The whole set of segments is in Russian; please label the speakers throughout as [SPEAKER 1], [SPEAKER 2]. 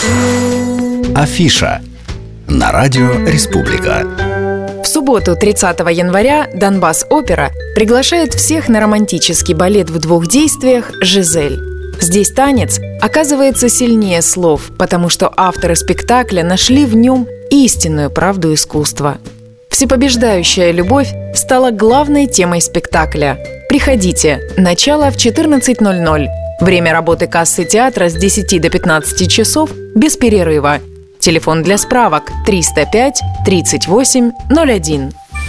[SPEAKER 1] Афиша на радио «Республика».
[SPEAKER 2] В субботу, 30 января, Донбасс-опера приглашает всех на романтический балет в 2 действиях «Жизель». Здесь танец оказывается сильнее слов, потому что авторы спектакля нашли в нем истинную правду искусства. Всепобеждающая любовь стала главной темой спектакля. Приходите, начало в 14:00. Время работы кассы театра с 10 до 15 часов без перерыва. Телефон для справок 305 38 01.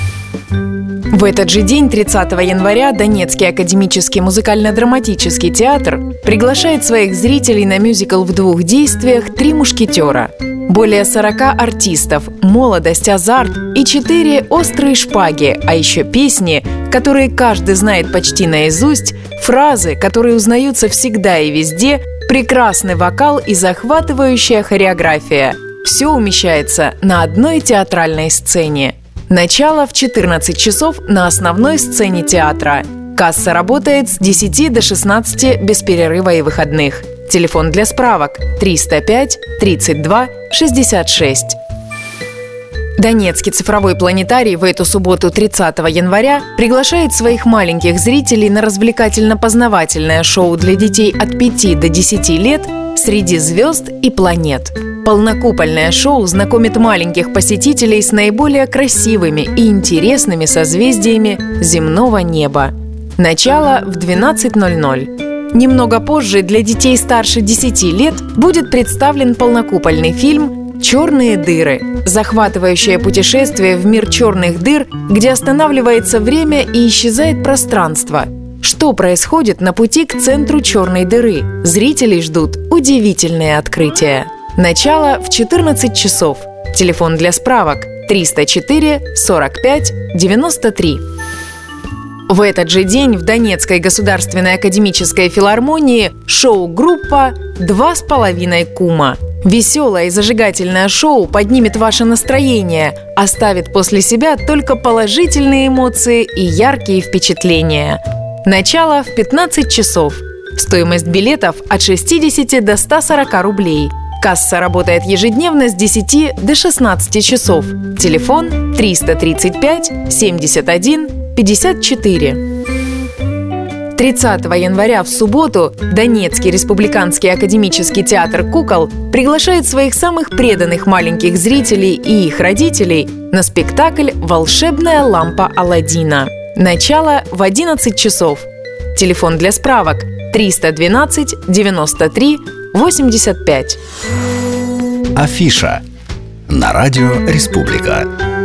[SPEAKER 2] В этот же день, 30 января, Донецкий академический музыкально-драматический театр приглашает своих зрителей на мюзикл в 2 действиях «Три мушкетера». Более 40 артистов, молодость, азарт и 4 острые шпаги, а еще песни, которые каждый знает почти наизусть, фразы, которые узнаются всегда и везде, прекрасный вокал и захватывающая хореография. Все умещается на одной театральной сцене. Начало в 14 часов на основной сцене театра. Касса работает с 10 до 16 без перерыва и выходных. Телефон для справок 305 32 66. Донецкий цифровой планетарий в эту субботу, 30 января, приглашает своих маленьких зрителей на развлекательно-познавательное шоу для детей от 5 до 10 лет «Среди звезд и планет». Полнокупольное шоу знакомит маленьких посетителей с наиболее красивыми и интересными созвездиями земного неба. Начало в 12:00. Немного позже для детей старше 10 лет будет представлен полнокупольный фильм «Черные дыры». Захватывающее путешествие в мир черных дыр, где останавливается время и исчезает пространство. Что происходит на пути к центру черной дыры? Зрителей ждут удивительные открытия. Начало в 14 часов. Телефон для справок 304 45 93. В этот же день в Донецкой государственной академической филармонии шоу-группа «2,5 кума». Веселое и зажигательное шоу поднимет ваше настроение, оставит после себя только положительные эмоции и яркие впечатления. Начало в 15 часов. Стоимость билетов от 60 до 140 рублей. Касса работает ежедневно с 10 до 16 часов. Телефон 335 71 54. 30 января в субботу Донецкий республиканский академический театр кукол приглашает своих самых преданных маленьких зрителей и их родителей на спектакль «Волшебная лампа Аладдина». Начало в 11 часов. Телефон для справок 312 93 85.
[SPEAKER 1] Афиша на радио «Республика».